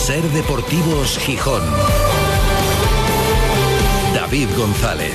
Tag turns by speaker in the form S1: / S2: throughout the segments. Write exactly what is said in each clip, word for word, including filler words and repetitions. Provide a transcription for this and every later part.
S1: Ser Deportivos Gijón. David González.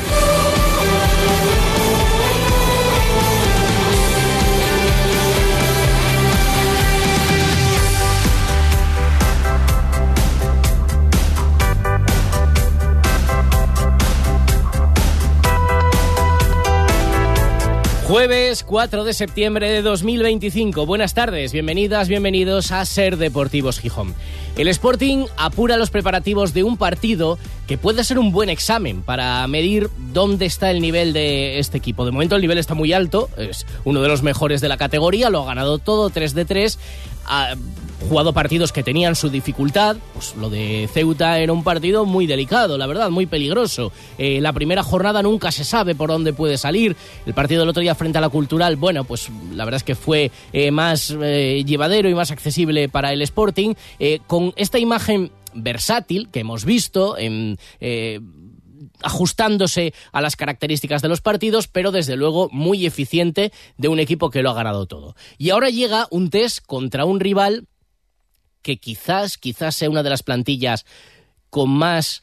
S2: Jueves cuatro de septiembre de dos mil veinticinco. Buenas tardes, bienvenidas, bienvenidos a Ser Deportivos Gijón. El Sporting apura los preparativos de un partido que puede ser un buen examen para medir dónde está el nivel de este equipo. De momento el nivel está muy alto, es uno de los mejores de la categoría, lo ha ganado todo, tres de tres, ha jugado partidos que tenían su dificultad, pues lo de Ceuta era un partido muy delicado, la verdad, muy peligroso. Eh, la primera jornada nunca se sabe por dónde puede salir. El partido del otro día frente a la Cultural, bueno, pues la verdad es que fue eh, más eh, llevadero y más accesible para el Sporting, eh, con esta imagen versátil que hemos visto en... Eh, ajustándose a las características de los partidos, pero desde luego muy eficiente de un equipo que lo ha ganado todo. Y ahora llega un test contra un rival que quizás, quizás sea una de las plantillas con más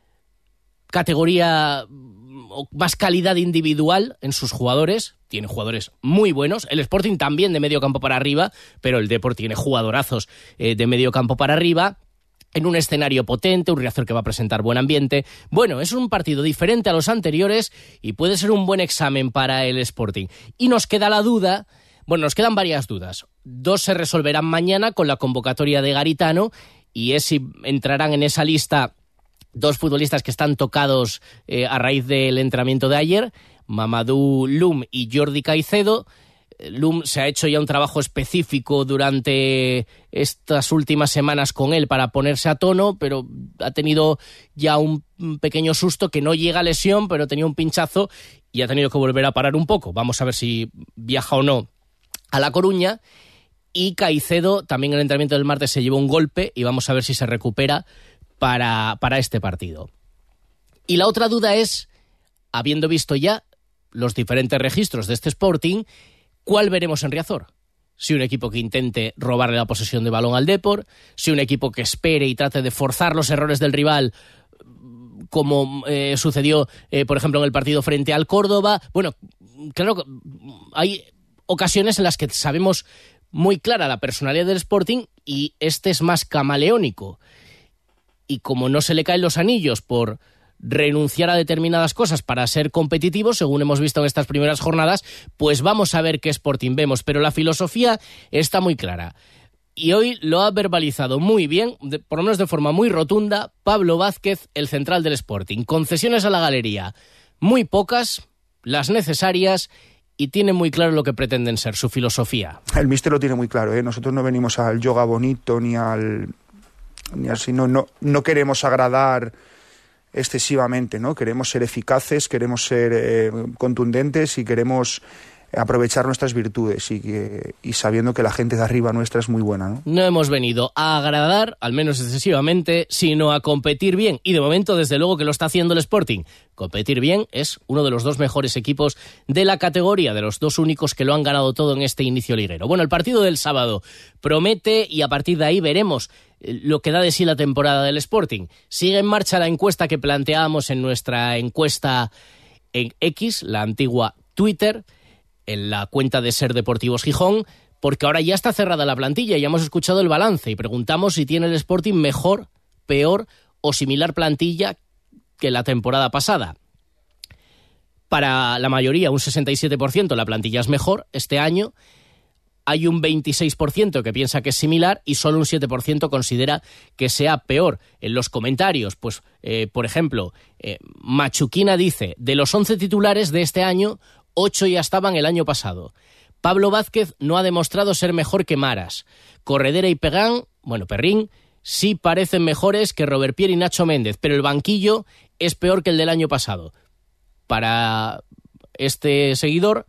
S2: categoría o más calidad individual en sus jugadores. Tiene jugadores muy buenos. El Sporting también de medio campo para arriba, pero el Depor tiene jugadorazos eh, de medio campo para arriba. En un escenario potente, un Riazor que va a presentar buen ambiente. Bueno, es un partido diferente a los anteriores y puede ser un buen examen para el Sporting. Y nos queda la duda, bueno, nos quedan varias dudas. Dos se resolverán mañana con la convocatoria de Garitano y es si entrarán en esa lista dos futbolistas que están tocados eh, a raíz del entrenamiento de ayer, Mamadou Loum y Jordi Caicedo. Loum se ha hecho ya un trabajo específico durante estas últimas semanas con él para ponerse a tono, pero ha tenido ya un pequeño susto, que no llega a lesión, pero tenía un pinchazo y ha tenido que volver a parar un poco. Vamos a ver si viaja o no a La Coruña. Y Caicedo también en el entrenamiento del martes se llevó un golpe y vamos a ver si se recupera para, para este partido. Y la otra duda es, habiendo visto ya los diferentes registros de este Sporting, ¿cuál veremos en Riazor? Si un equipo que intente robarle la posesión de balón al Depor, si un equipo que espere y trate de forzar los errores del rival, como eh, sucedió, eh, por ejemplo, en el partido frente al Córdoba. Bueno, claro que hay ocasiones en las que sabemos muy clara la personalidad del Sporting y este es más camaleónico. Y como no se le caen los anillos por renunciar a determinadas cosas para ser competitivo, según hemos visto en estas primeras jornadas, pues vamos a ver qué Sporting vemos, pero la filosofía está muy clara. Y hoy lo ha verbalizado muy bien, de, por lo menos de forma muy rotunda, Pablo Vázquez, el central del Sporting. Concesiones a la galería, muy pocas, las necesarias, y tiene muy claro lo que pretenden ser, su filosofía.
S3: El míster lo tiene muy claro, ¿eh? Nosotros no venimos al yoga bonito, ni al... ni así, no, no, no queremos agradar excesivamente, ¿no? Queremos ser eficaces, queremos ser eh, contundentes y queremos aprovechar nuestras virtudes y, que, y sabiendo que la gente de arriba nuestra es muy buena, ¿no?
S2: No hemos venido a agradar, al menos excesivamente, sino a competir bien. Y de momento, desde luego que lo está haciendo el Sporting. Competir bien es uno de los dos mejores equipos de la categoría, de los dos únicos que lo han ganado todo en este inicio liguero. Bueno, el partido del sábado promete y a partir de ahí veremos lo que da de sí la temporada del Sporting. Sigue en marcha la encuesta que planteábamos en nuestra encuesta en X, la antigua Twitter, en la cuenta de Ser Deportivos Gijón, porque ahora ya está cerrada la plantilla y ya hemos escuchado el balance y preguntamos si tiene el Sporting mejor, peor o similar plantilla que la temporada pasada. Para la mayoría, un sesenta y siete por ciento, la plantilla es mejor este año. Hay un veintiséis por ciento que piensa que es similar y solo un siete por ciento considera que sea peor. En los comentarios, pues, eh, por ejemplo, eh, Machuquina dice, de los once titulares de este año, ocho ya estaban el año pasado. Pablo Vázquez no ha demostrado ser mejor que Maras. Corredera y Pegán, bueno, Perrín, sí parecen mejores que Robert-Pierre y Nacho Méndez, pero el banquillo es peor que el del año pasado. Para este seguidor,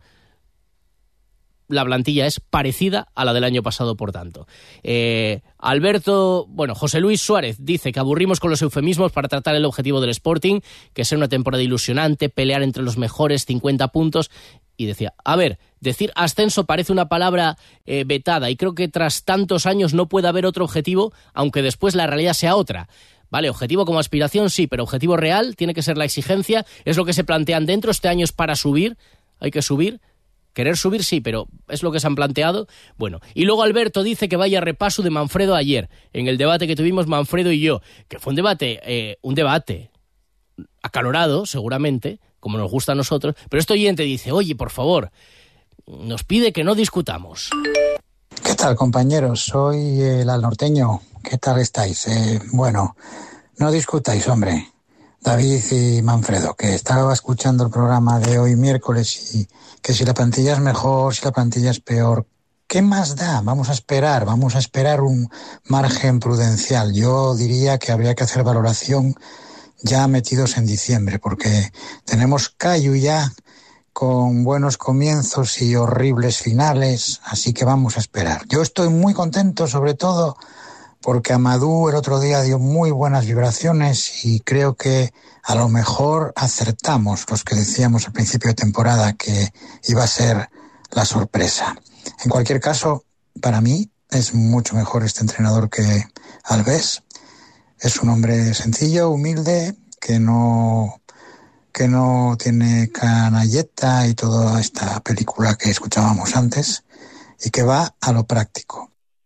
S2: la plantilla es parecida a la del año pasado, por tanto. Eh, Alberto, bueno, José Luis Suárez dice que aburrimos con los eufemismos para tratar el objetivo del Sporting, que es ser una temporada ilusionante, pelear entre los mejores, cincuenta puntos, y decía, a ver, decir ascenso parece una palabra eh, vetada y creo que tras tantos años no puede haber otro objetivo, aunque después la realidad sea otra. Vale, objetivo como aspiración sí, pero objetivo real tiene que ser la exigencia, es lo que se plantean dentro, este año es para subir, hay que subir. Querer subir sí, pero es lo que se han planteado. Bueno, y luego Alberto dice que vaya repaso de Manfredo ayer, en el debate que tuvimos Manfredo y yo, que fue un debate, eh, un debate acalorado, seguramente, como nos gusta a nosotros, pero este oyente dice, oye, por favor, nos pide que no discutamos.
S4: ¿Qué tal, compañeros? Soy el alnorteño. ¿Qué tal estáis? Eh, bueno, no discutáis, hombre. David y Manfredo, que estaba escuchando el programa de hoy miércoles y que si la plantilla es mejor, si la plantilla es peor, ¿qué más da? Vamos a esperar, vamos a esperar un margen prudencial. Yo diría que habría que hacer valoración ya metidos en diciembre, porque tenemos callo ya con buenos comienzos y horribles finales, así que vamos a esperar. Yo estoy muy contento, sobre todo porque Amadou el otro día dio muy buenas vibraciones y creo que a lo mejor acertamos los que decíamos al principio de temporada que iba a ser la sorpresa. En cualquier caso, para mí es mucho mejor este entrenador que Alves. Es un hombre sencillo, humilde, que no, que no tiene canalleta y toda esta película que escuchábamos antes y que va a lo práctico.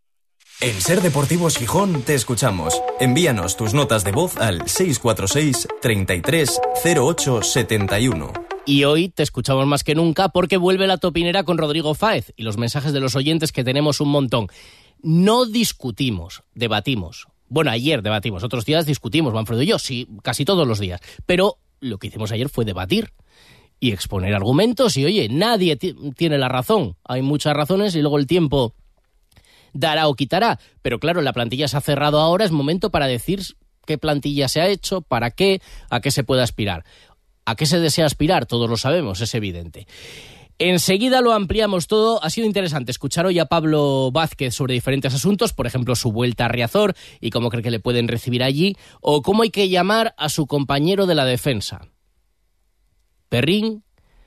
S5: En Ser Deportivos Gijón te escuchamos. Envíanos tus notas de voz al seis cuatro seis, treinta y tres, cero ocho setenta y uno.
S2: Y hoy te escuchamos más que nunca porque vuelve la topinera con Rodrigo Fáez y los mensajes de los oyentes que tenemos un montón. No discutimos, debatimos. Bueno, ayer debatimos, otros días discutimos, Manfredo y yo, sí, casi todos los días. Pero lo que hicimos ayer fue debatir y exponer argumentos y, oye, nadie t- tiene la razón. Hay muchas razones y luego el tiempo dará o quitará, pero claro, la plantilla se ha cerrado ahora, es momento para decir qué plantilla se ha hecho, para qué, a qué se puede aspirar. ¿A qué se desea aspirar? Todos lo sabemos, es evidente. Enseguida lo ampliamos todo. Ha sido interesante escuchar hoy a Pablo Vázquez sobre diferentes asuntos, por ejemplo, su vuelta a Riazor y cómo cree que le pueden recibir allí, o cómo hay que llamar a su compañero de la defensa. Perrín,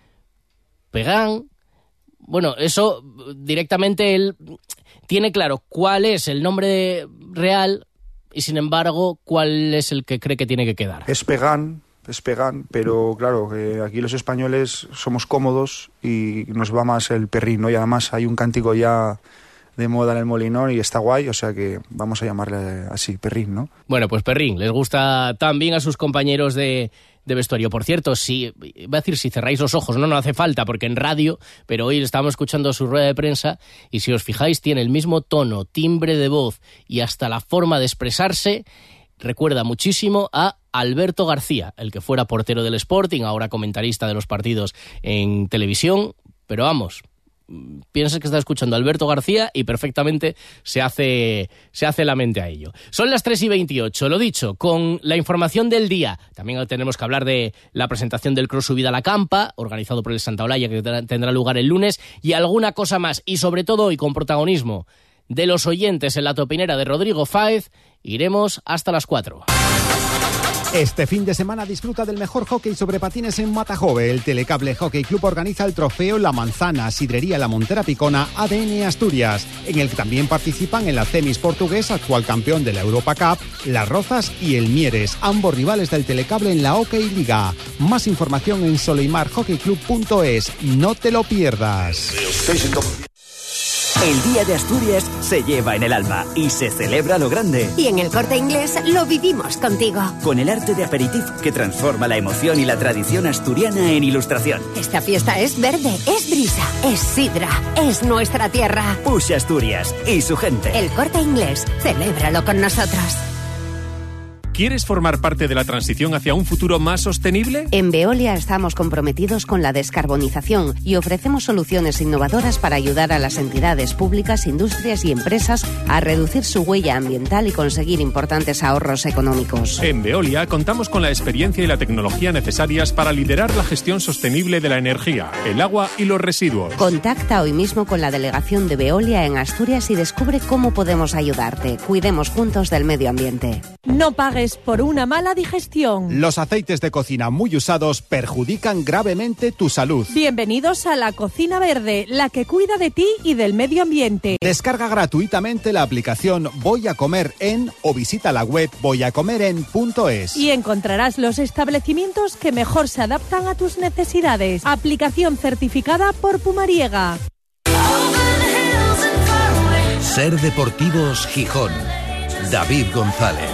S2: Pegán. Bueno, eso directamente él tiene claro cuál es el nombre real y, sin embargo, cuál es el que cree que tiene que quedar.
S3: Es Pegán, es Pegán, pero claro, eh, aquí los españoles somos cómodos y nos va más el Perrín, ¿no? Y además hay un cántico ya de moda en el Molinón y está guay, o sea que vamos a llamarle así, Perrín, ¿no?
S2: Bueno, pues Perrín, les gusta también a sus compañeros de... de vestuario. Por cierto, si, iba a decir si cerráis los ojos, no, no hace falta, porque en radio, pero hoy estábamos escuchando su rueda de prensa y si os fijáis tiene el mismo tono, timbre de voz y hasta la forma de expresarse, recuerda muchísimo a Alberto García, el que fuera portero del Sporting, ahora comentarista de los partidos en televisión, pero vamos, piensas que está escuchando a Alberto García y perfectamente se hace, se hace la mente a ello. Son las tres y veintiocho, lo dicho, con la información del día. También tenemos que hablar de la presentación del Cross Subida a la Campa, organizado por el Santa Olaya, que tendrá lugar el lunes, y alguna cosa más. Y sobre todo hoy, con protagonismo de los oyentes en la topinera de Rodrigo Fáez, iremos hasta las cuatro.
S6: Este fin de semana disfruta del mejor hockey sobre patines en Matajove. El Telecable Hockey Club organiza el trofeo La Manzana, Sidrería La Montera Picona, A D N Asturias, en el que también participan el Acemis portugués, actual campeón de la Europa Cup, Las Rozas y el Mieres, ambos rivales del Telecable en la Hockey Liga. Más información en soleimar hockey club punto es. No te lo pierdas.
S7: El Día de Asturias se lleva en el alma y se celebra a lo grande.
S8: Y en el Corte Inglés lo vivimos contigo.
S7: Con el arte de aperitif que transforma la emoción y la tradición asturiana en ilustración.
S8: Esta fiesta es verde, es brisa, es sidra, es nuestra tierra.
S7: Push Asturias y su gente.
S8: El Corte Inglés, celébralo con nosotros.
S9: ¿Quieres formar parte de la transición hacia un futuro más sostenible?
S10: En Veolia estamos comprometidos con la descarbonización y ofrecemos soluciones innovadoras para ayudar a las entidades públicas, industrias y empresas a reducir su huella ambiental y conseguir importantes ahorros económicos.
S9: En Veolia contamos con la experiencia y la tecnología necesarias para liderar la gestión sostenible de la energía, el agua y los residuos.
S10: Contacta hoy mismo con la delegación de Veolia en Asturias y descubre cómo podemos ayudarte. Cuidemos juntos del medio ambiente.
S11: No pagues por una mala digestión.
S6: Los aceites de cocina muy usados perjudican gravemente tu salud.
S11: Bienvenidos a la Cocina Verde, la que cuida de ti y del medio ambiente.
S6: Descarga gratuitamente la aplicación Voy a Comer En o visita la web voy a comer en punto es.
S11: Y encontrarás los establecimientos que mejor se adaptan a tus necesidades. Aplicación certificada por Pumariega.
S1: Ser Deportivos Gijón. David González.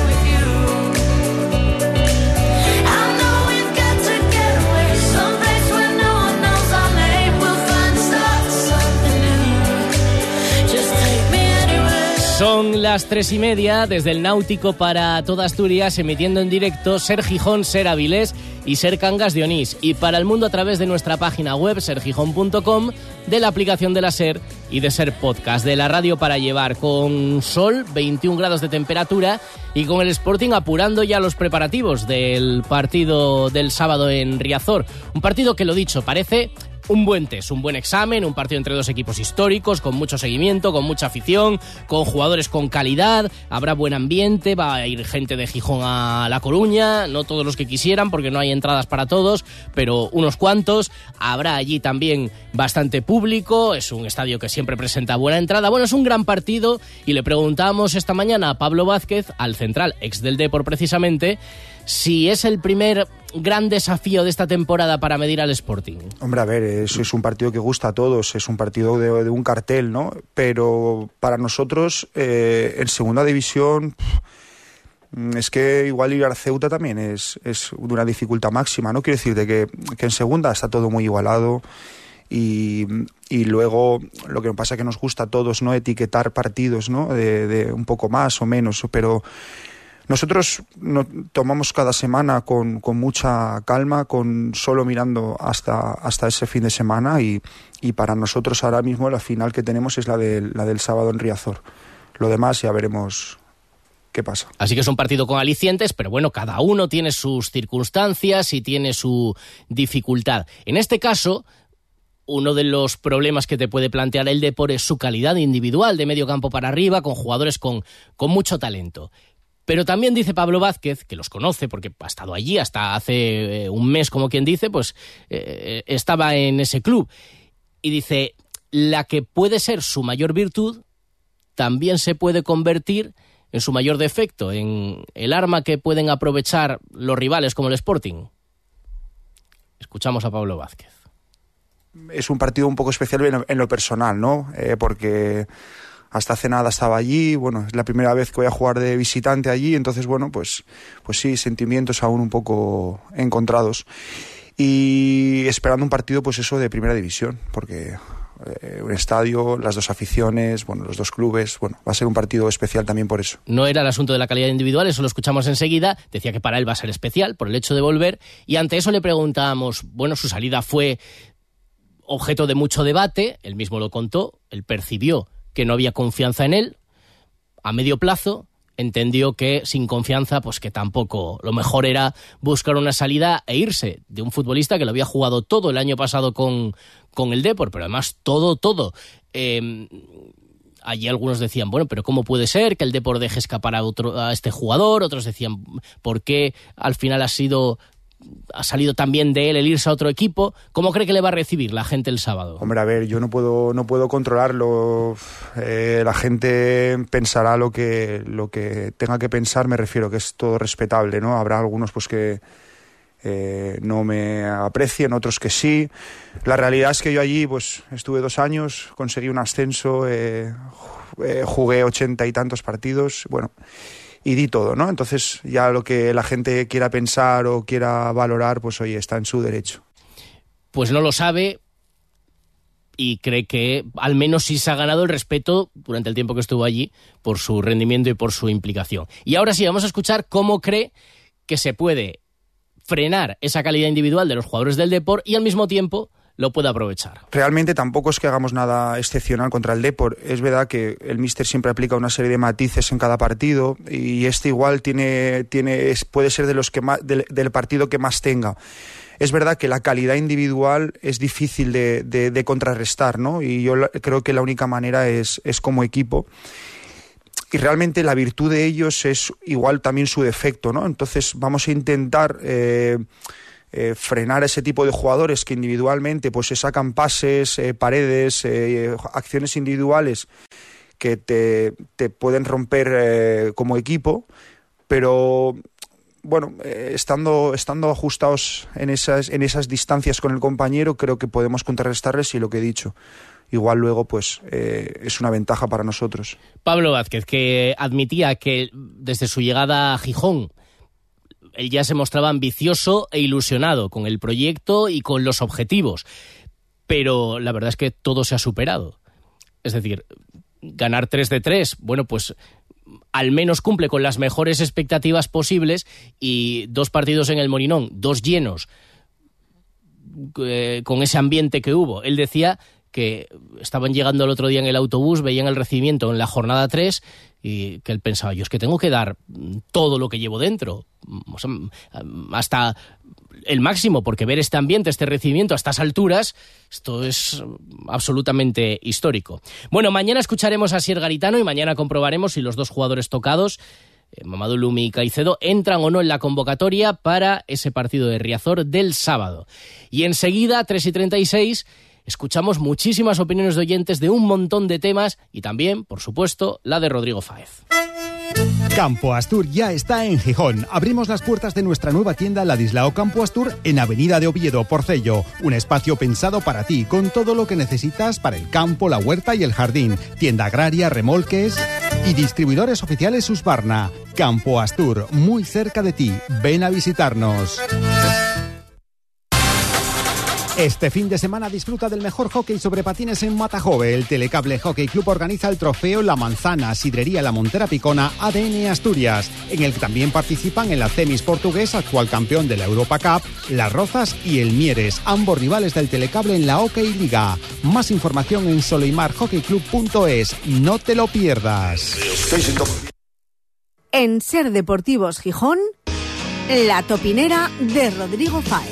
S2: Son las tres y media desde el Náutico para toda Asturias, emitiendo en directo Ser Gijón, Ser Avilés y Ser Cangas de Onís. Y para el mundo a través de nuestra página web, ser gijón punto com, de la aplicación de la Ser y de Ser Podcast, de la radio para llevar, con sol, veintiún grados de temperatura y con el Sporting apurando ya los preparativos del partido del sábado en Riazor. Un partido que, lo dicho, parece un buen test, un buen examen, un partido entre dos equipos históricos, con mucho seguimiento, con mucha afición, con jugadores con calidad, habrá buen ambiente, va a ir gente de Gijón a La Coruña, no todos los que quisieran porque no hay entradas para todos, pero unos cuantos, habrá allí también bastante público, es un estadio que siempre presenta buena entrada, bueno, es un gran partido y le preguntamos esta mañana a Pablo Vázquez, al central, ex del Depor precisamente, si es el primer gran desafío de esta temporada para medir al Sporting.
S3: Hombre, a ver, eso es un partido que gusta a todos, es un partido de, de un cartel, ¿no? Pero para nosotros, eh, en segunda división, es que igual ir al Ceuta también es, es de una dificultad máxima, ¿no? Quiero decir, de que, que en segunda está todo muy igualado. Y, y luego lo que pasa es que nos gusta a todos, ¿no?, etiquetar partidos, ¿no?, de, de un poco más o menos, pero nosotros no, tomamos cada semana con, con mucha calma, con solo mirando hasta, hasta ese fin de semana y, y para nosotros ahora mismo la final que tenemos es la, de, la del sábado en Riazor. Lo demás ya veremos qué pasa.
S2: Así que es un partido con alicientes, pero bueno, cada uno tiene sus circunstancias y tiene su dificultad. En este caso, uno de los problemas que te puede plantear el Depor es su calidad individual de medio campo para arriba, con jugadores con, con mucho talento. Pero también dice Pablo Vázquez, que los conoce porque ha estado allí hasta hace eh, un mes, como quien dice, pues eh, estaba en ese club. Y dice, la que puede ser su mayor virtud también se puede convertir en su mayor defecto, en el arma que pueden aprovechar los rivales como el Sporting. Escuchamos a Pablo Vázquez.
S3: Es un partido un poco especial en, en lo personal, ¿no? Eh, porque hasta hace nada estaba allí, bueno, es la primera vez que voy a jugar de visitante allí, entonces, bueno, pues, pues sí, sentimientos aún un poco encontrados. Y esperando un partido, pues eso, de primera división, porque eh, un estadio, las dos aficiones, bueno, los dos clubes, bueno, va a ser un partido especial también por eso.
S2: No era el asunto de la calidad individual, eso lo escuchamos enseguida, decía que para él va a ser especial por el hecho de volver, y ante eso le preguntábamos, bueno, su salida fue objeto de mucho debate, él mismo lo contó, él percibió que no había confianza en él, a medio plazo entendió que sin confianza, pues que tampoco, lo mejor era buscar una salida e irse de un futbolista que lo había jugado todo el año pasado con, con el Depor, pero además todo, todo. Eh, allí algunos decían, bueno, pero ¿cómo puede ser que el Depor deje escapar a, otro, a este jugador? Otros decían, ¿por qué al final ha sido... ha salido también de él el irse a otro equipo? ¿Cómo cree que le va a recibir la gente el sábado?
S3: Hombre, a ver, yo no puedo no puedo controlarlo. Eh, la gente pensará lo que lo que tenga que pensar, me refiero, que es todo respetable, ¿no? Habrá algunos pues que eh, no me aprecien, otros que sí. La realidad es que yo allí pues estuve dos años, conseguí un ascenso, eh, eh, jugué ochenta y tantos partidos, bueno, y di todo, ¿no? Entonces ya lo que la gente quiera pensar o quiera valorar, pues oye, está en su derecho.
S2: Pues no lo sabe y cree que al menos sí se ha ganado el respeto durante el tiempo que estuvo allí por su rendimiento y por su implicación. Y ahora sí, vamos a escuchar cómo cree que se puede frenar esa calidad individual de los jugadores del Depor y al mismo tiempo lo puede aprovechar.
S3: Realmente tampoco es que hagamos nada excepcional contra el Depor. Es verdad que el míster siempre aplica una serie de matices en cada partido y este igual tiene, tiene es, puede ser de los que más, del, del partido que más tenga. Es verdad que la calidad individual es difícil de, de, de contrarrestar, ¿no? Y yo la, creo que la única manera es, es como equipo. y realmente la virtud de ellos es igual también su defecto, ¿no? Entonces vamos a intentar eh, eh, frenar a ese tipo de jugadores que individualmente pues se sacan pases, eh, paredes, eh, acciones individuales que te, te pueden romper eh, como equipo, pero bueno, eh, estando, estando ajustados en esas, en esas distancias con el compañero, creo que podemos contrarrestarles, y lo que he dicho, igual luego pues eh, es una ventaja para nosotros.
S2: Pablo Vázquez, que admitía que desde su llegada a Gijón él ya se mostraba ambicioso e ilusionado con el proyecto y con los objetivos, pero la verdad es que todo se ha superado. Es decir, ganar tres de tres, bueno, pues al menos cumple con las mejores expectativas posibles, y dos partidos en el Molinón, dos llenos, eh, con ese ambiente que hubo. Él decía que estaban llegando el otro día en el autobús, veían el recibimiento en la jornada tres, y que él pensaba, yo es que tengo que dar todo lo que llevo dentro, o sea, hasta el máximo, porque ver este ambiente, este recibimiento a estas alturas, esto es absolutamente histórico. Bueno, mañana escucharemos a Asier Garitano y mañana comprobaremos si los dos jugadores tocados, eh, Mamadou Lumi y Caicedo, entran o no en la convocatoria para ese partido de Riazor del sábado. Y enseguida, tres y treinta y seis, escuchamos muchísimas opiniones de oyentes de un montón de temas, y también, por supuesto, la de Rodrigo Fáez.
S6: Campo Astur ya está en Gijón. Abrimos las puertas de nuestra nueva tienda Ladislao Campo Astur en Avenida de Oviedo, Porcello. Un espacio pensado para ti, con todo lo que necesitas para el campo, la huerta y el jardín. Tienda agraria, remolques y distribuidores oficiales Husqvarna. Campo Astur, muy cerca de ti. Ven a visitarnos. Este fin de semana disfruta del mejor hockey sobre patines en Matajove. El Telecable Hockey Club organiza el trofeo La Manzana, Sidrería La Montera Picona, A D N Asturias, en el que también participan el Acemis portugués, actual campeón de la Europa Cup, Las Rozas y el Mieres, ambos rivales del Telecable en la Hockey Liga. Más información en soleimar hockey club punto es. No te lo pierdas.
S12: En Ser Deportivos Gijón, La Topinera de Rodrigo Fáez.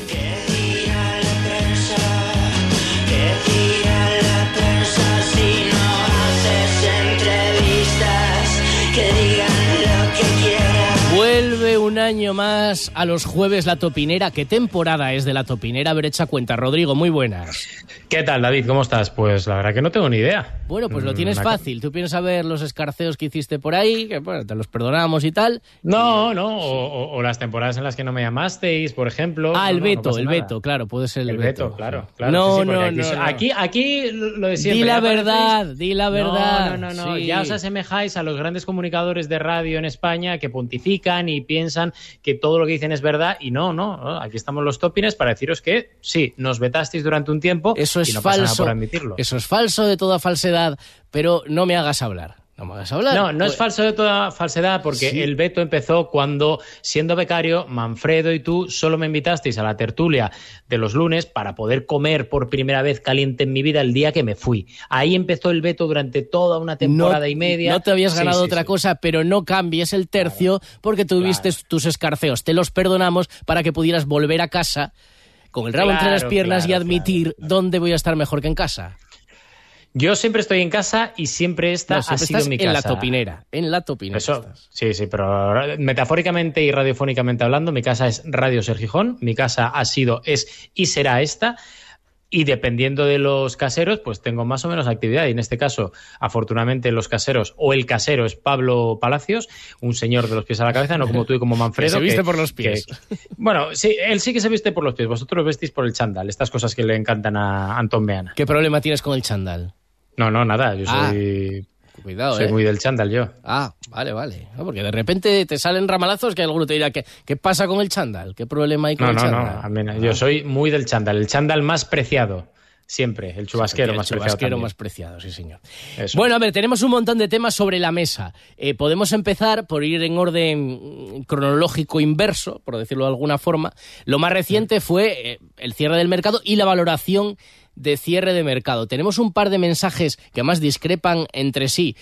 S2: Vuelve un año más a los jueves La Topinera. ¿Qué temporada es de La Topinera? A ver, echa cuenta. Rodrigo, muy buenas.
S13: ¿Qué tal, David? ¿Cómo estás? Pues la verdad que no tengo ni idea.
S2: Bueno, pues lo tienes fácil. Tú piensas ver los escarceos que hiciste por ahí, que bueno, te los perdonamos y tal.
S13: No, y... no, o, o, o las temporadas en las que no me llamasteis, por ejemplo.
S2: Ah, el
S13: no,
S2: veto,
S13: no, no
S2: el
S13: nada.
S2: veto, claro, puede ser el,
S13: el
S2: veto.
S13: veto. Claro, claro.
S2: No,
S13: sí, sí,
S2: no,
S13: aquí,
S2: no, no.
S13: Aquí, aquí lo de siempre.
S2: Di la verdad, di la verdad.
S13: No, no, no, no.
S2: Sí.
S13: Ya os asemejáis a los grandes comunicadores de radio en España que pontifican y piensan que todo lo que dicen es verdad, y no, no, no. Aquí estamos los topines para deciros que sí, nos vetasteis durante un tiempo.
S2: Eso es
S13: y no
S2: falso.
S13: Pasa nada por admitirlo.
S2: Eso es falso de toda falsedad, pero no me hagas hablar. No me hagas hablar.
S13: No, no
S2: pues...
S13: es falso de toda falsedad, porque sí. El veto empezó cuando, siendo becario, Manfredo y tú solo me invitasteis a la tertulia de los lunes para poder comer por primera vez caliente en mi vida el día que me fui. Ahí empezó el veto durante toda una temporada
S2: no,
S13: y media.
S2: No te habías ganado
S13: sí, sí,
S2: otra
S13: sí.
S2: cosa, pero no cambies el tercio, claro, porque tuviste claro. tus escarceos. Te los perdonamos para que pudieras volver a casa con el rabo claro, entre las piernas claro, y admitir claro, claro. dónde voy a estar mejor que en casa.
S13: Yo siempre estoy en casa y siempre esta
S2: no, siempre
S13: ha sido mi casa.
S2: En la topinera, en la topinera.
S13: Eso,
S2: estás.
S13: Sí, sí, pero metafóricamente y radiofónicamente hablando, mi casa es Radio Ser Gijón, mi casa ha sido, es y será esta. Y dependiendo de los caseros, pues tengo más o menos actividad. Y en este caso, afortunadamente, los caseros, o el casero es Pablo Palacios, un señor de los pies a la cabeza, no como tú y como Manfredo.
S2: Se viste
S13: que,
S2: por los pies.
S13: Que, bueno, sí, él sí que se viste por los pies. Vosotros vestís por el chándal. Estas cosas que le encantan a Antón Meana.
S2: ¿Qué problema tienes con el chándal?
S13: No, no, nada. Yo
S2: ah,
S13: soy...
S2: Cuidado,
S13: Soy
S2: eh.
S13: muy del chándal yo.
S2: Ah, vale, vale. No, porque de repente te salen ramalazos que alguno te dirá, ¿qué, ¿qué pasa con el chándal? ¿Qué problema hay con
S13: no,
S2: el
S13: no,
S2: chándal?
S13: No, no, no. Yo soy muy del chándal. El chándal más preciado. Siempre, el chubasquero
S2: sí,
S13: más
S2: el chubasquero
S13: preciado. El
S2: más preciado, sí, señor.
S13: Eso.
S2: Bueno, a ver, tenemos un montón de temas sobre la mesa. Eh, podemos empezar por ir en orden cronológico inverso, por decirlo de alguna forma. Lo más reciente fue eh, el cierre del mercado y la valoración de cierre de mercado. Tenemos un par de mensajes que además discrepan entre sí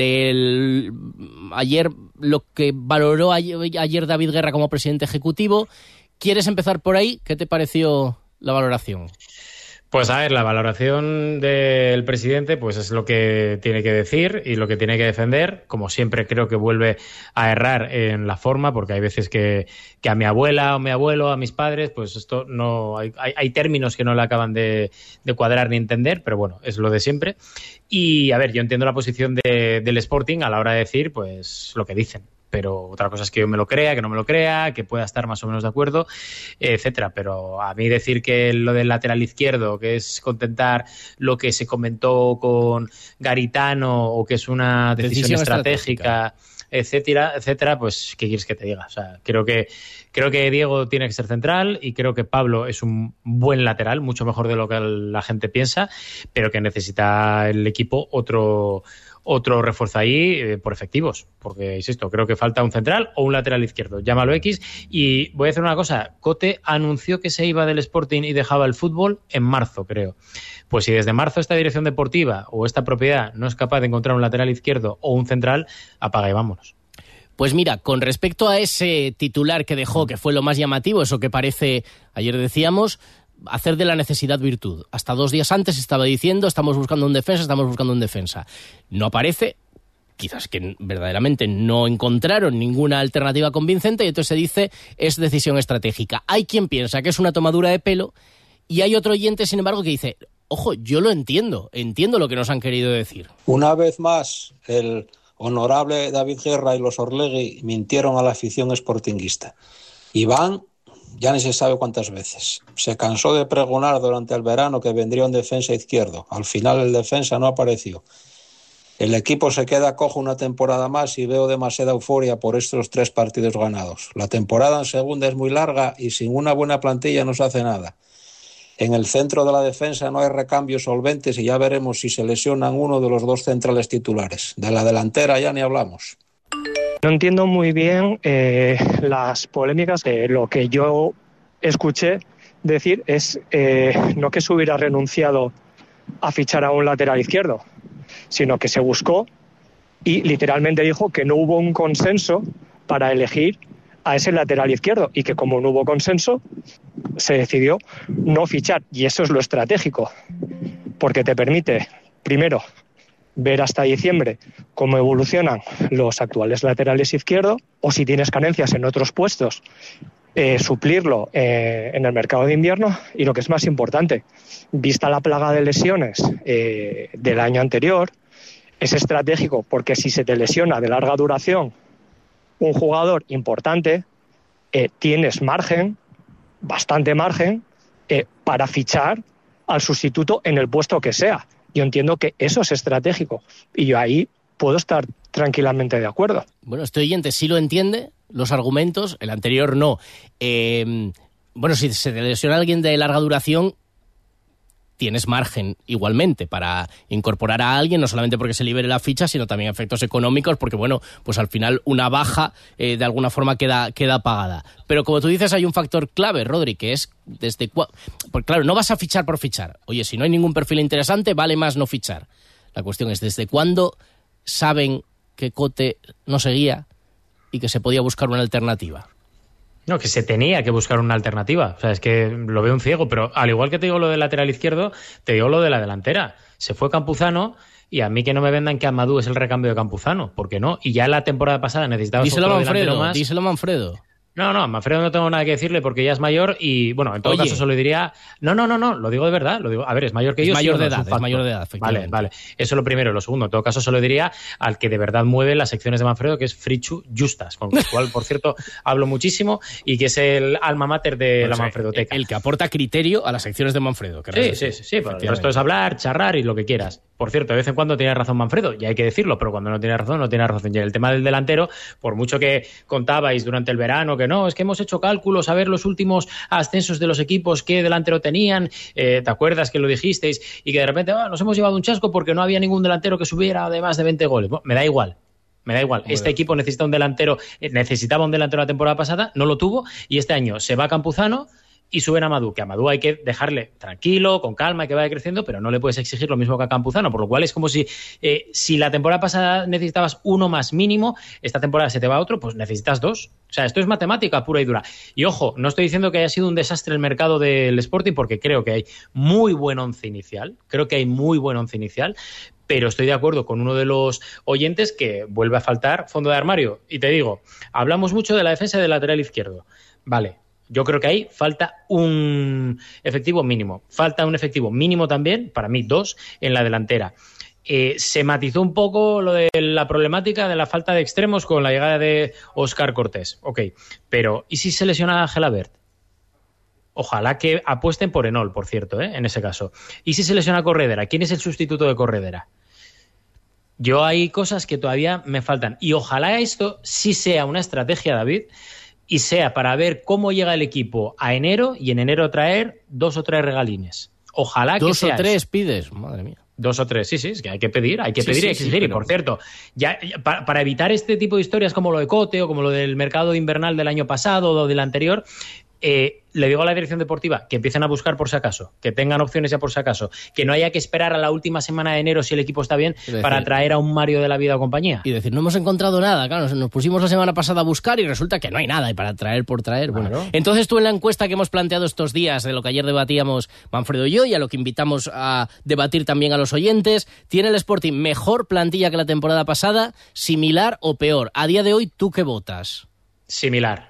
S2: del ayer, lo que valoró ayer, ayer David Guerra como presidente ejecutivo. ¿Quieres empezar por ahí? ¿Qué te pareció la valoración?
S13: Pues a ver, la valoración del presidente pues es lo que tiene que decir y lo que tiene que defender. Como siempre creo que vuelve a errar en la forma, porque hay veces que, que a mi abuela o mi abuelo, a mis padres, pues esto no hay, hay, hay términos que no le acaban de, de cuadrar ni entender, pero bueno, es lo de siempre. Y a ver, yo entiendo la posición de, del Sporting a la hora de decir pues lo que dicen. Pero otra cosa es que yo me lo crea, que no me lo crea, que pueda estar más o menos de acuerdo, etcétera. Pero a mí decir que lo del lateral izquierdo, que es contentar lo que se comentó con Garitano o que es una decisión, decisión estratégica, estratégica, etcétera, etcétera, pues ¿qué quieres que te diga? O sea, creo que creo que Diego tiene que ser central y creo que Pablo es un buen lateral, mucho mejor de lo que la gente piensa, pero que necesita el equipo otro Otro refuerzo ahí eh, por efectivos, porque, insisto, creo que falta un central o un lateral izquierdo, llámalo X. Y voy a decir una cosa, Cote anunció que se iba del Sporting y dejaba el fútbol en marzo, creo. Pues si desde marzo esta dirección deportiva o esta propiedad no es capaz de encontrar un lateral izquierdo o un central, apaga y vámonos.
S2: Pues mira, con respecto a ese titular que dejó, que fue lo más llamativo, eso que parece, ayer decíamos, hacer de la necesidad virtud. Hasta dos días antes estaba diciendo, estamos buscando un defensa, estamos buscando un defensa. No aparece, quizás que verdaderamente no encontraron ninguna alternativa convincente y entonces se dice, es decisión estratégica. Hay quien piensa que es una tomadura de pelo y hay otro oyente, sin embargo, que dice, ojo, yo lo entiendo, entiendo lo que nos han querido decir.
S14: Una vez más, el honorable David Guerra y los Orlegui mintieron a la afición sportinguista. Iván, ya ni se sabe cuántas veces. Se cansó de pregonar durante el verano que vendría un defensa izquierdo. Al final el defensa no apareció. El equipo se queda cojo una temporada más y veo demasiada euforia por estos tres partidos ganados. La temporada en segunda es muy larga y sin una buena plantilla no se hace nada. En el centro de la defensa no hay recambios solventes y ya veremos si se lesionan uno de los dos centrales titulares. De la delantera ya ni hablamos.
S15: No entiendo muy bien eh, las polémicas. Eh, lo que yo escuché decir es eh, no que se hubiera renunciado a fichar a un lateral izquierdo, sino que se buscó y literalmente dijo que no hubo un consenso para elegir a ese lateral izquierdo y que como no hubo consenso se decidió no fichar. Y eso es lo estratégico, porque te permite, primero, ver hasta diciembre cómo evolucionan los actuales laterales izquierdos o si tienes carencias en otros puestos, eh, suplirlo eh, en el mercado de invierno. Y lo que es más importante, vista la plaga de lesiones eh, del año anterior, es estratégico porque si se te lesiona de larga duración un jugador importante, eh, tienes margen, bastante margen, eh, para fichar al sustituto en el puesto que sea. Yo entiendo que eso es estratégico y yo ahí puedo estar tranquilamente de acuerdo.
S2: Bueno, este oyente sí lo entiende, los argumentos, el anterior no. Eh, bueno, si se lesiona a alguien de larga duración, tienes margen igualmente para incorporar a alguien, no solamente porque se libere la ficha, sino también efectos económicos, porque bueno, pues al final una baja eh, de alguna forma queda, queda pagada. Pero como tú dices, hay un factor clave, Rodri, que es desde cuándo. Porque claro, no vas a fichar por fichar. Oye, si no hay ningún perfil interesante, vale más no fichar. La cuestión es desde cuándo saben que Cote no seguía y que se podía buscar una alternativa.
S13: No, que se tenía que buscar una alternativa. O sea, es que lo veo un ciego, pero al igual que te digo lo del lateral izquierdo, te digo lo de la delantera. Se fue Campuzano y a mí que no me vendan que Amadou es el recambio de Campuzano. ¿Por qué no? Y ya la temporada pasada necesitabas
S2: díselo
S13: otro
S2: Manfredo,
S13: delantero más.
S2: Díselo Manfredo.
S13: No, no, a Manfredo no tengo nada que decirle porque ya es mayor y, bueno, en todo
S2: Oye.
S13: caso solo diría... No, no, no, no, lo digo de verdad. Lo digo. A ver, es mayor que
S2: Es
S13: yo.
S2: mayor
S13: sí,
S2: de
S13: no,
S2: edad,
S13: un
S2: es mayor de edad, efectivamente.
S13: Vale, vale. Eso es lo primero. Lo segundo, en todo caso solo diría al que de verdad mueve las secciones de Manfredo, que es Frichu Justas, con el cual, por cierto, hablo muchísimo y que es el alma mater de
S2: Bueno,
S13: la
S2: sí,
S13: Manfredoteca.
S2: El que aporta criterio a las secciones de Manfredo.
S13: Sí, sí, sí, sí. Pues el resto es hablar, charrar y lo que quieras. Por cierto, de vez en cuando tiene razón Manfredo, y hay que decirlo, pero cuando no tiene razón, no tiene razón. Y el tema del delantero, por mucho que contabais durante el verano que no, es que hemos hecho cálculos a ver los últimos ascensos de los equipos, qué delantero tenían, eh, ¿te acuerdas que lo dijisteis? Y que de repente ah, nos hemos llevado un chasco porque no había ningún delantero que subiera de más de veinte goles. Bueno, me da igual. Me da igual. Muy este bien. Equipo necesita un delantero, necesitaba un delantero la temporada pasada, no lo tuvo, y este año se va Campuzano y suben a Amadou, que a Amadou hay que dejarle tranquilo, con calma, que vaya creciendo, pero no le puedes exigir lo mismo que a Campuzano, por lo cual es como si eh, si la temporada pasada necesitabas uno más mínimo, esta temporada se te va a otro, pues necesitas dos. O sea, esto es matemática pura y dura. Y ojo, no estoy diciendo que haya sido un desastre el mercado del Sporting, porque creo que hay muy buen once inicial, creo que hay muy buen once inicial, pero estoy de acuerdo con uno de los oyentes que vuelve a faltar fondo de armario. Y te digo, hablamos mucho de la defensa del lateral izquierdo. Vale, yo creo que ahí falta un efectivo mínimo. Falta un efectivo mínimo también, para mí dos, en la delantera. Eh, se matizó un poco lo de la problemática de la falta de extremos con la llegada de Óscar Cortés. Ok, pero ¿y si se lesiona a Gelabert? Ojalá que apuesten por Enol, por cierto, ¿eh? En ese caso. ¿Y si se lesiona a Corredera? ¿Quién es el sustituto de Corredera? Yo hay cosas que todavía me faltan. Y ojalá esto sí sea una estrategia, David, y sea para ver cómo llega el equipo a enero y en enero traer dos o tres regalines. Ojalá que sea
S2: Dos o tres
S13: eso.
S2: pides, madre mía.
S13: Dos o tres, sí, sí, es que hay que pedir, hay que
S2: Sí,
S13: pedir
S2: sí,
S13: y exigir.
S2: sí, pero...
S13: Y por cierto, ya, ya para, para evitar este tipo de historias como lo de Cote o como lo del mercado invernal del año pasado o del anterior, eh, le digo a la dirección deportiva que empiecen a buscar por si acaso, que tengan opciones ya por si acaso, que no haya que esperar a la última semana de enero si el equipo está bien
S2: decir,
S13: para traer a un Mario de la vida o compañía.
S2: Y decir, no hemos encontrado nada, claro, nos pusimos la semana pasada a buscar y resulta que no hay nada, y para traer por traer, bueno.
S13: Claro.
S2: Entonces tú en la encuesta que hemos planteado estos días, de lo que ayer debatíamos Manfredo y yo, y a lo que invitamos a debatir también a los oyentes, ¿tiene el Sporting mejor plantilla que la temporada pasada, similar o peor? A día de hoy, ¿tú qué votas?
S13: Similar.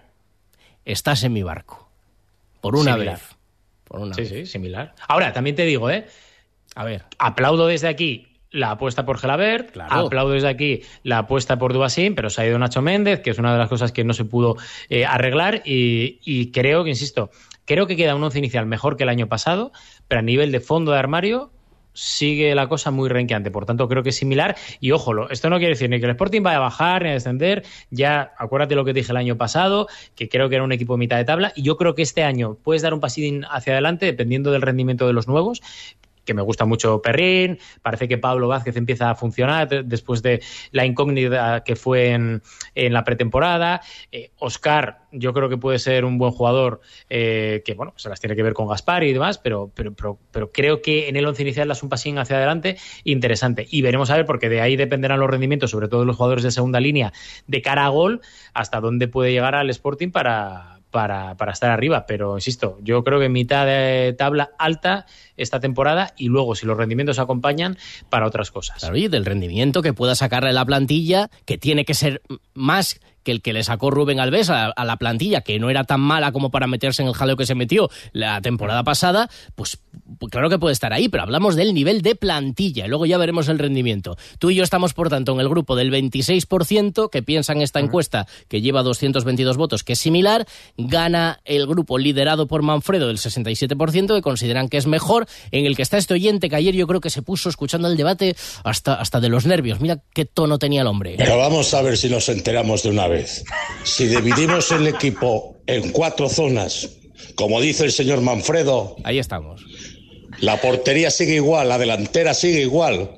S2: Estás en mi barco. Por una
S13: Similar.
S2: vez. Por una
S13: sí,
S2: vez.
S13: sí, similar. Ahora, también te digo, ¿eh?
S2: A ver.
S13: Aplaudo desde aquí la apuesta por Gelabert,
S2: claro.
S13: Aplaudo desde aquí la apuesta por Dubasín, pero se ha ido Nacho Méndez, que es una de las cosas que no se pudo eh, arreglar, y, y creo que, insisto, creo que queda un once inicial mejor que el año pasado, pero a nivel de fondo de armario sigue la cosa muy renqueante, por tanto creo que es similar. Y ojo, esto no quiere decir ni que el Sporting vaya a bajar ni a descender, ya acuérdate lo que dije el año pasado, que creo que era un equipo de mitad de tabla, y yo creo que este año puedes dar un pasín hacia adelante dependiendo del rendimiento de los nuevos, que me gusta mucho Perrín, parece que Pablo Vázquez empieza a funcionar después de la incógnita que fue en, en la pretemporada. eh, Óscar, yo creo que puede ser un buen jugador, eh, que bueno, se las tiene que ver con Gaspar y demás, pero, pero, pero, pero creo que en el once inicial das un pasín hacia adelante interesante, y veremos a ver, porque de ahí dependerán los rendimientos, sobre todo los jugadores de segunda línea, de cara a gol, hasta dónde puede llegar al Sporting para... Para, para estar arriba, pero insisto, yo creo que mitad de tabla alta esta temporada, y luego si los rendimientos acompañan, para otras cosas.
S2: Claro, y del rendimiento que pueda sacarle la plantilla, que tiene que ser más que el que le sacó Rubén Alves a, a la plantilla, que no era tan mala como para meterse en el jaleo que se metió la temporada pasada, pues, pues claro que puede estar ahí, pero hablamos del nivel de plantilla y luego ya veremos el rendimiento. Tú y yo estamos, por tanto, en el grupo del veintiséis por ciento que piensa en esta encuesta, que lleva doscientos veintidós votos, que es similar. Gana el grupo liderado por Manfredo del sesenta y siete por ciento, que consideran que es mejor, en el que está este oyente que ayer yo creo que se puso escuchando el debate hasta, hasta de los nervios. Mira qué tono tenía el hombre.
S16: Pero vamos a ver si nos enteramos de una vez. Si dividimos el equipo en cuatro zonas, como dice el señor Manfredo,
S2: ahí estamos.
S16: La portería sigue igual, la delantera sigue igual,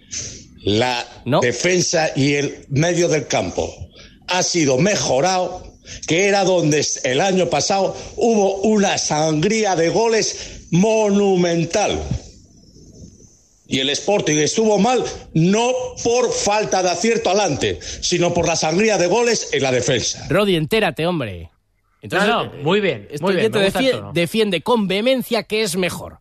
S16: la no. defensa y el medio del campo ha sido mejorado, que era donde el año pasado hubo una sangría de goles monumental. Y el Sporting estuvo mal no por falta de acierto adelante, sino por la sangría de goles en la defensa.
S2: Rodi, entérate, hombre.
S13: Entonces, no, no, muy bien.
S2: Este
S13: muy bien,
S2: te defiende, defiende con vehemencia que es mejor.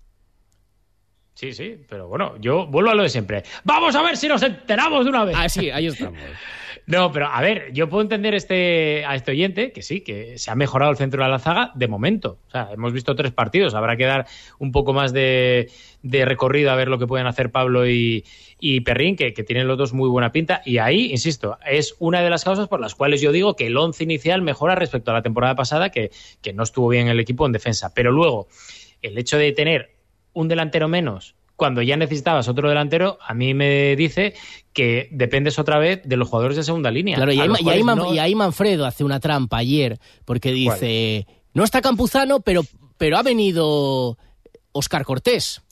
S13: Sí, sí, pero bueno, yo vuelvo a lo de siempre. ¡Vamos a ver si nos enteramos de una vez!
S2: Ah, sí, ahí estamos.
S13: No, pero a ver, yo puedo entender este a este oyente que sí, que se ha mejorado el centro de la zaga de momento. O sea, hemos visto tres partidos, habrá que dar un poco más de, de recorrido a ver lo que pueden hacer Pablo y, y Perrín, que, que tienen los dos muy buena pinta. Y ahí, insisto, es una de las causas por las cuales yo digo que el once inicial mejora respecto a la temporada pasada, que, que no estuvo bien el equipo en defensa. Pero luego, el hecho de tener un delantero menos cuando ya necesitabas otro delantero, a mí me dice que dependes otra vez de los jugadores de segunda línea.
S2: Claro, y ahí, y ahí, Man,
S13: no...
S2: y ahí Manfredo hace una trampa ayer, porque dice, ¿cuál? No está Campuzano, pero, pero ha venido Óscar Cortés.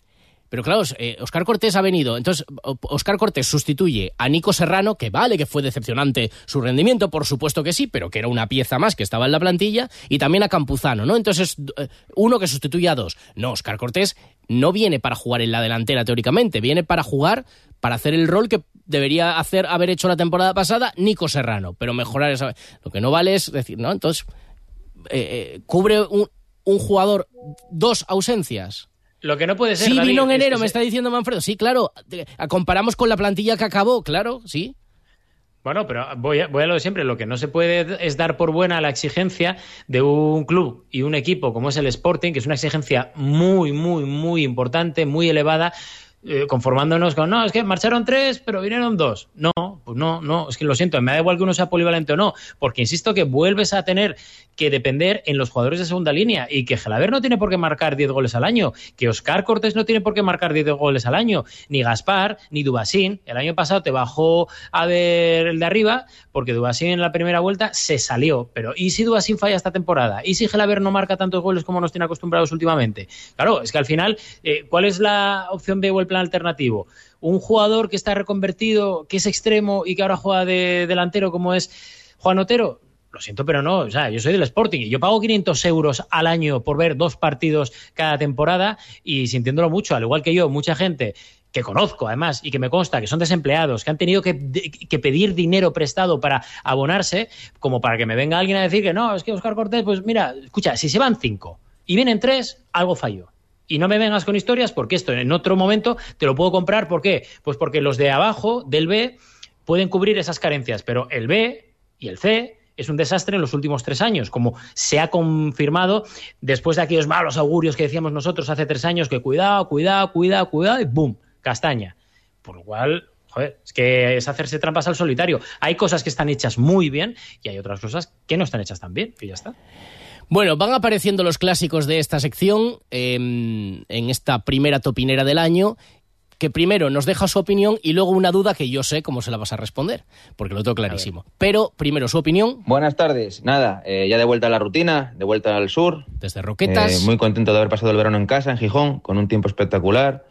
S2: Pero claro, eh, Óscar Cortés ha venido, entonces Óscar Cortés sustituye a Nico Serrano, que vale, que fue decepcionante su rendimiento, por supuesto que sí, pero que era una pieza más que estaba en la plantilla, y también a Campuzano, ¿no? Entonces, uno que sustituye a dos. No, Óscar Cortés no viene para jugar en la delantera teóricamente, viene para jugar, para hacer el rol que debería hacer, haber hecho la temporada pasada Nico Serrano, pero mejorar esa... Lo que no vale es decir, ¿no? Entonces, eh, eh, cubre un, un jugador dos ausencias.
S13: Lo que no puede ser...
S2: Sí,
S13: David,
S2: vino en enero,
S13: es que
S2: me
S13: se...
S2: está diciendo Manfredo. Sí, claro, comparamos con la plantilla que acabó, claro, sí.
S13: Bueno, pero voy a, voy a lo de siempre. Lo que no se puede es dar por buena la exigencia de un club y un equipo como es el Sporting, que es una exigencia muy, muy, muy importante, muy elevada, eh, conformándonos con, no, es que marcharon tres, pero vinieron dos. No, pues no, no, es que lo siento, me da igual que uno sea polivalente o no, porque insisto que vuelves a tener que depender en los jugadores de segunda línea y que Gelabert no tiene por qué marcar diez goles al año, que Óscar Cortés no tiene por qué marcar diez goles al año, ni Gaspar, ni Dubasín. El año pasado te bajó a ver el de arriba porque Dubasín en la primera vuelta se salió, pero ¿y si Dubasín falla esta temporada? ¿Y si Gelabert no marca tantos goles como nos tiene acostumbrados últimamente? Claro, es que al final, eh, ¿cuál es la opción B o el plan alternativo? Un jugador que está reconvertido, que es extremo y que ahora juega de delantero como es Juan Otero. Lo siento, pero no. O sea, yo soy del Sporting y yo pago quinientos euros al año por ver dos partidos cada temporada y sintiéndolo mucho, al igual que yo, mucha gente que conozco además y que me consta que son desempleados, que han tenido que, que pedir dinero prestado para abonarse, como para que me venga alguien a decir que no, es que Óscar Cortés, pues mira, escucha, si se van cinco y vienen tres, algo falló. Y no me vengas con historias porque esto en otro momento te lo puedo comprar. ¿Por qué? Pues porque los de abajo, del B, pueden cubrir esas carencias, pero el B y el C es un desastre en los últimos tres años, como se ha confirmado después de aquellos malos augurios que decíamos nosotros hace tres años, que cuidado, cuidado, cuidado, cuidado, y ¡boom! Castaña. Por lo cual, joder, es que es hacerse trampas al solitario. Hay cosas que están hechas muy bien y hay otras cosas que no están hechas tan bien, y ya está.
S2: Bueno, van apareciendo los clásicos de esta sección eh, en esta primera topinera del año, que primero nos deja su opinión y luego una duda que yo sé cómo se la vas a responder, porque lo tengo clarísimo. Pero primero su opinión.
S17: Buenas tardes. Nada, eh, ya de vuelta a la rutina, de vuelta al sur.
S2: Desde Roquetas.
S17: Eh, muy contento de haber pasado el verano en casa, en Gijón, con un tiempo espectacular,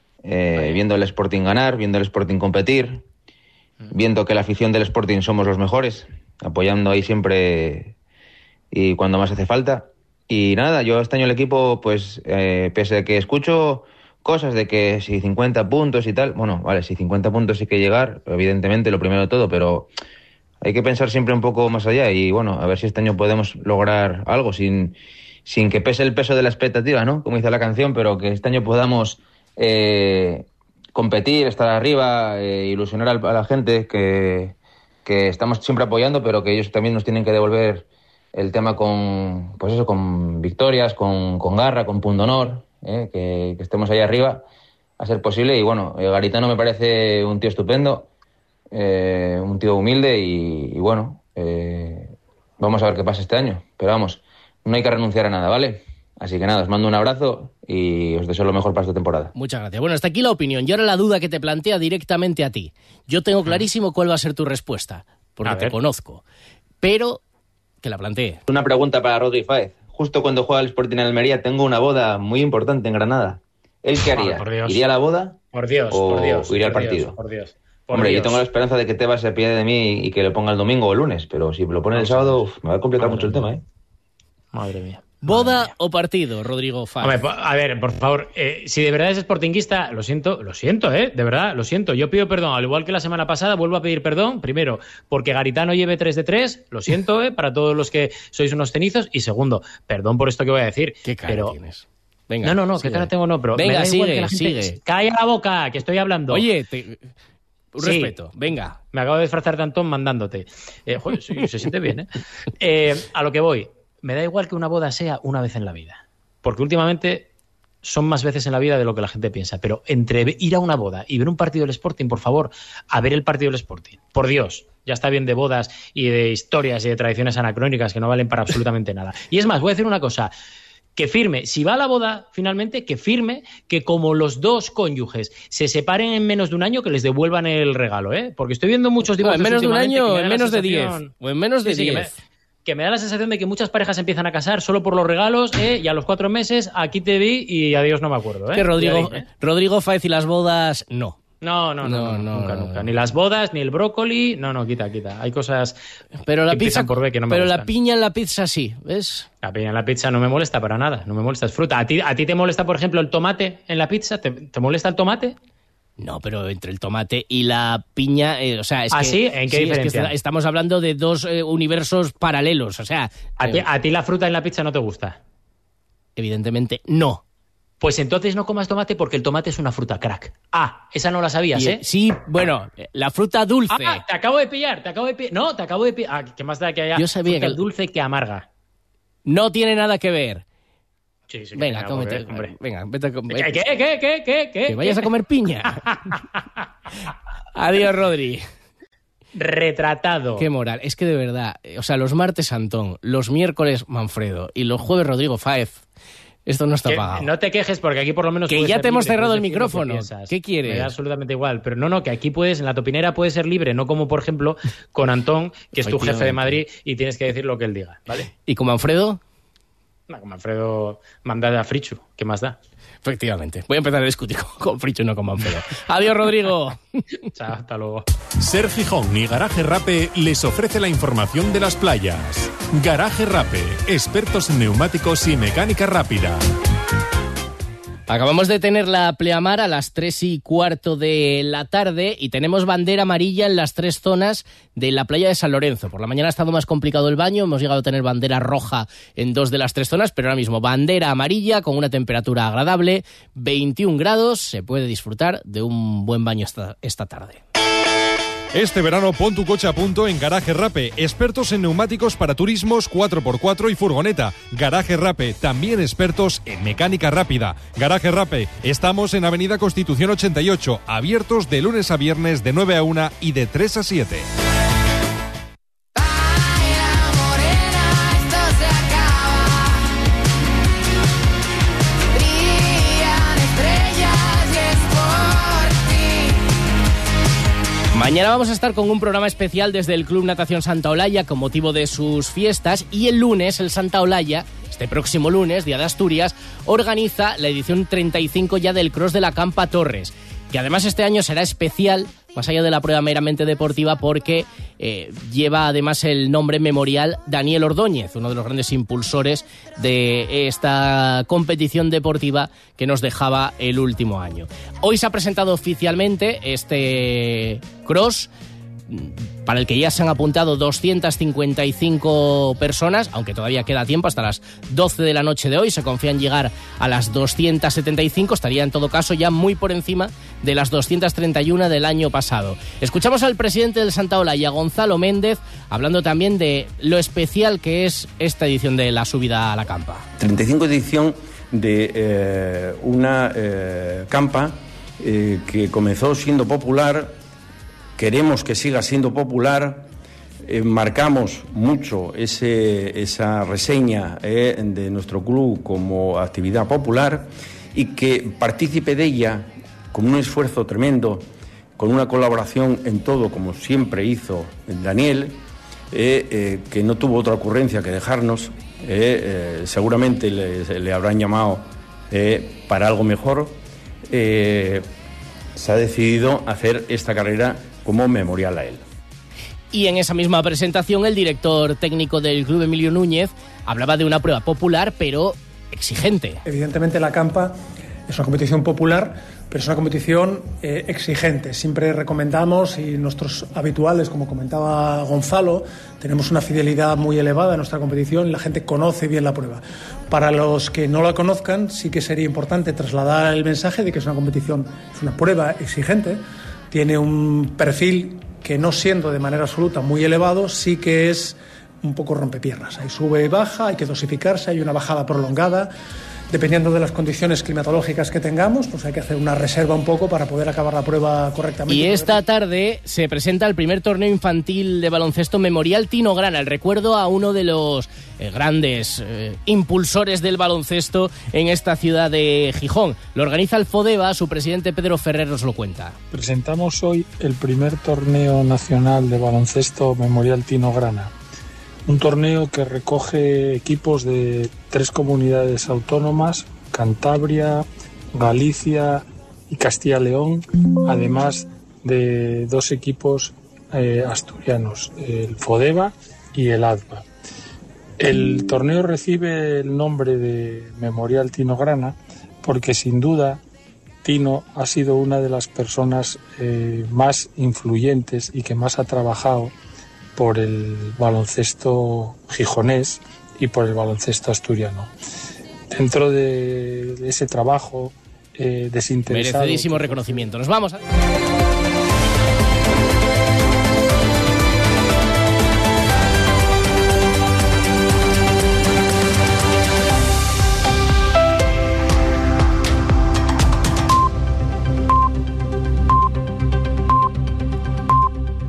S17: eh, viendo el Sporting ganar, viendo el Sporting competir, viendo que la afición del Sporting somos los mejores, apoyando ahí siempre y cuando más hace falta. Y nada, yo este año el equipo, pues, eh, pese a que escucho cosas de que si cincuenta puntos y tal, bueno, vale, si cincuenta puntos sí que llegar, evidentemente lo primero de todo, pero hay que pensar siempre un poco más allá y bueno, a ver si este año podemos lograr algo sin, sin que pese el peso de la expectativa, ¿no? Como dice la canción, pero que este año podamos eh, competir, estar arriba, eh, ilusionar a la gente que, que estamos siempre apoyando, pero que ellos también nos tienen que devolver el tema con, pues eso, con victorias, con, con garra, con pundonor, eh, que, que estemos ahí arriba a ser posible. Y bueno, eh, Garitano me parece un tío estupendo, eh, un tío humilde y, y bueno, eh, vamos a ver qué pasa este año. Pero vamos, no hay que renunciar a nada, ¿vale? Así que nada, os mando un abrazo y os deseo lo mejor para esta temporada.
S2: Muchas gracias. Bueno, hasta aquí la opinión. Y ahora la duda que te plantea directamente a ti. Yo tengo clarísimo cuál va a ser tu respuesta, porque te conozco. Pero que la plantee.
S17: Una pregunta para Rodri Fáez. Justo cuando juega el Sporting en Almería tengo una boda muy importante en Granada. ¿Él qué haría?
S13: Oh,
S17: ¿Iría a la boda?
S13: Por Dios,
S17: o
S13: por Dios.
S17: iría al
S13: por
S17: partido?
S13: Dios, por Dios. Por
S17: Hombre,
S13: Dios.
S17: yo tengo la esperanza de que Tebas se pide de mí y que lo ponga el domingo o el lunes, pero si lo pone el sábado, uf, me va a complicar
S13: Madre
S17: mucho el
S13: mía.
S17: tema, ¿eh?
S13: Madre mía.
S2: ¿Boda o partido, Rodrigo Fáez?
S13: Hombre, a ver, por favor, eh, si de verdad es sportinguista, lo siento, lo siento, ¿eh? De verdad, lo siento. Yo pido perdón, al igual que la semana pasada, vuelvo a pedir perdón, primero, porque Garitano lleve tres de tres, lo siento, ¿eh? Para todos los que sois unos cenizos, y segundo, perdón por esto que voy a decir.
S2: ¿Qué cara
S13: pero...
S2: tienes? Venga,
S13: no, no, no,
S2: sigue.
S13: ¿qué cara tengo? No, pero
S2: Venga,
S13: me da igual
S2: sigue,
S13: que la gente...
S2: sigue.
S13: ¡Calla la boca, que estoy hablando!
S2: Oye, te... un
S13: Sí.
S2: respeto, venga.
S13: Me acabo de disfrazar de Antón mandándote. Eh, joder, sí, se siente bien, ¿eh? ¿eh? A lo que voy. Me da igual que una boda sea una vez en la vida. Porque últimamente son más veces en la vida de lo que la gente piensa. Pero entre ir a una boda y ver un partido del Sporting, por favor, a ver el partido del Sporting. Por Dios, ya está bien de bodas y de historias y de tradiciones anacrónicas que no valen para absolutamente nada. Y es más, voy a decir una cosa. Que firme, si va a la boda, finalmente, que firme que como los dos cónyuges se separen en menos de un año, que les devuelvan el regalo, ¿eh? Porque estoy viendo muchos
S2: No,
S13: divorcios
S2: en menos de un
S13: últimamente
S2: año,
S13: que me da
S2: en
S13: la
S2: menos de diez.
S13: sensación-
S2: O en menos de
S13: Sí, sí, que
S2: diez.
S13: me- que me da la sensación de que muchas parejas empiezan a casar solo por los regalos, ¿eh? Y a los cuatro meses, aquí te vi y adiós no me acuerdo. ¿eh?
S2: Que Rodrigo, ahí, ¿eh? Rodrigo Fáez y las bodas, no.
S13: No, no, no, no, no, nunca, no, nunca. Ni las bodas, ni el brócoli, no, no, quita, quita. Hay cosas
S2: pero la
S13: que
S2: pizza,
S13: por B que no me
S2: pero
S13: gustan.
S2: La piña en la pizza sí, ¿ves?
S13: La piña en la pizza no me molesta para nada, no me molesta, es fruta. ¿A ti, a ti te molesta, por ejemplo, el tomate en la pizza? ¿Te, te molesta el tomate?
S2: No, pero entre el tomate y la piña, eh, o sea, es
S13: ¿Ah,
S2: que...
S13: sí? ¿En qué
S2: sí,
S13: diferencia?
S2: Es que estamos hablando de dos eh, universos paralelos, o sea...
S13: ¿A,
S2: eh,
S13: ti, ¿A ti la fruta en la pizza no te gusta?
S2: Evidentemente, no.
S13: Pues entonces no comas tomate porque el tomate es una fruta crack. Ah, esa no la sabías,
S2: y,
S13: ¿eh?
S2: Sí, bueno, la fruta dulce.
S13: Ah, te acabo de pillar, te acabo de pillar. No, te acabo de pillar. Ah, ¿qué más da que haya
S2: Yo sabía
S13: fruta
S2: que...
S13: dulce que amarga?
S2: No tiene nada que ver.
S13: Sí, sí,
S2: venga, cómete,
S13: ver, hombre.
S2: Venga, vete a comer.
S13: ¿Qué, qué, qué, qué, qué, qué?
S2: Que vayas a comer piña. Adiós, Rodri.
S13: Retratado.
S2: Qué moral. Es que de verdad, o sea, los martes Antón, los miércoles Manfredo y los jueves Rodrigo Fáez. Esto no está
S13: que,
S2: pagado.
S13: No te quejes porque aquí por lo menos...
S2: Que ya te hemos
S13: libre,
S2: cerrado el micrófono.
S13: Que
S2: ¿Qué quieres?
S13: Me da absolutamente igual. Pero no, no, que aquí puedes, en la topinera puedes ser libre, no como por ejemplo con Antón, que es tu jefe de Madrid y tienes que decir lo que él diga, ¿vale?
S2: ¿Y con Manfredo?
S13: No, con Manfredo manda a Frichu. ¿Qué más da?
S2: Efectivamente. Voy a empezar a discutir con Frichu y no con Manfredo. Adiós, Rodrigo.
S13: Chao, hasta luego.
S9: Ser Gijón y Garaje Rape les ofrece la información de las playas. Garaje Rape, expertos en neumáticos y mecánica rápida.
S2: Acabamos de tener la pleamar a las tres y cuarto de la tarde y tenemos bandera amarilla en las tres zonas de la playa de San Lorenzo. Por la mañana ha estado más complicado el baño, hemos llegado a tener bandera roja en dos de las tres zonas, pero ahora mismo bandera amarilla con una temperatura agradable, veintiún grados, se puede disfrutar de un buen baño esta, esta tarde.
S18: Este verano pon tu coche a punto en Garaje Rape, expertos en neumáticos para turismos cuatro por cuatro y furgoneta. Garaje Rape, también expertos en mecánica rápida. Garaje Rape, estamos en Avenida Constitución ochenta y ocho, abiertos de lunes a viernes de nueve a una y de tres a siete.
S2: Mañana vamos a estar con un programa especial desde el Club Natación Santa Olalla con motivo de sus fiestas y el lunes el Santa Olalla, este próximo lunes, Día de Asturias, organiza la edición treinta y cinco ya del Cross de la Campa Torres. Y además este año será especial, más allá de la prueba meramente deportiva, porque eh, lleva además el nombre memorial Daniel Ordóñez, uno de los grandes impulsores de esta competición deportiva que nos dejaba el último año. Hoy se ha presentado oficialmente este cross, para el que ya se han apuntado doscientas cincuenta y cinco personas, aunque todavía queda tiempo, hasta las doce de la noche de hoy. Se confía en llegar a las doscientas setenta y cinco, estaría en todo caso ya muy por encima de las doscientas treinta y uno del año pasado. Escuchamos al presidente del Santa Olalla, Gonzalo Méndez, hablando también de lo especial que es esta edición de la subida a la campa.
S19: treinta y cinco edición de eh, una eh, campa eh, que comenzó siendo popular. Queremos que siga siendo popular, eh, marcamos mucho ese, esa reseña eh, de nuestro club como actividad popular y que partícipe de ella con un esfuerzo tremendo, con una colaboración en todo, como siempre hizo Daniel, eh, eh, que no tuvo otra ocurrencia que dejarnos, eh, eh, seguramente le, le habrán llamado eh, para algo mejor, eh, se ha decidido hacer esta carrera como memorial a él.
S2: Y en esa misma presentación el director técnico del club, Emilio Núñez, hablaba de una prueba popular pero exigente.
S20: Evidentemente la campa es una competición popular, pero es una competición eh, exigente. Siempre recomendamos, y nuestros habituales, como comentaba Gonzalo, tenemos una fidelidad muy elevada en nuestra competición y la gente conoce bien la prueba. Para los que no la conozcan, sí que sería importante trasladar el mensaje de que es una competición, es una prueba exigente, tiene un perfil que, no siendo de manera absoluta muy elevado, sí que es un poco rompepiernas. Hay sube y baja, hay que dosificarse, hay una bajada prolongada. Dependiendo de las condiciones climatológicas que tengamos, pues hay que hacer una reserva un poco para poder acabar la prueba correctamente.
S2: Y esta tarde se presenta el primer torneo infantil de baloncesto Memorial Tino Grana, el recuerdo a uno de los eh, grandes eh, impulsores del baloncesto en esta ciudad de Gijón. Lo organiza el FODEBA, su presidente Pedro Ferrer nos lo cuenta.
S21: Presentamos hoy el primer torneo nacional de baloncesto Memorial Tino Grana. Un torneo que recoge equipos de tres comunidades autónomas, Cantabria, Galicia y Castilla y León, además de dos equipos eh, asturianos, el Fodeva y el A D V A. El torneo recibe el nombre de Memorial Tino Grana porque sin duda Tino ha sido una de las personas eh, más influyentes y que más ha trabajado por el baloncesto gijonés y por el baloncesto asturiano. Dentro de, de ese trabajo eh, desinteresado...
S2: Merecidísimo reconocimiento. Nos vamos a...